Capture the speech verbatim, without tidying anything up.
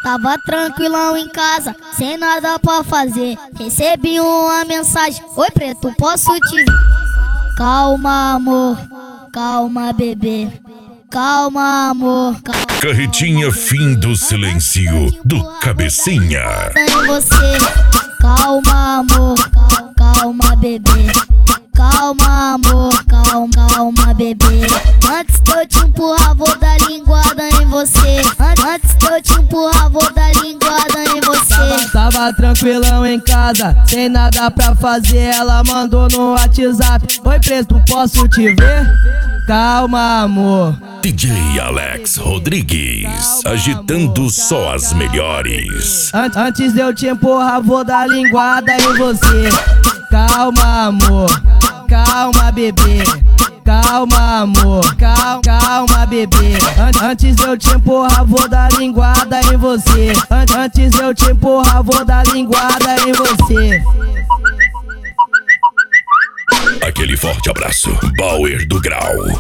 Tava tranquilão em casa, sem nada pra fazer. Recebi uma mensagem: oi preto, posso te ver? Calma amor, calma bebê, calma amor, calma. Carretinha fim do silêncio do Cabecinha. Em você, calma amor, calma bebê, calma amor, calma, calma bebê. Antes de eu te empurrar, vou dar linguada em você. Antes de eu te empurrar, vou dar linguada em você. Tava, tava tranquilão em casa, sem nada pra fazer. Ela mandou no WhatsApp: oi preto, posso te ver? Calma amor. D J Alex Rodrigues, agitando só as melhores. An antes de eu te empurrar, vou dar linguada em você. Calma amor, calma bebê, calma amor, calma, calma bebê. An antes de eu te empurrar, vou dar linguada em você. An antes de eu te empurrar, vou dar linguada em você. Aquele forte abraço, Bauer do Grau.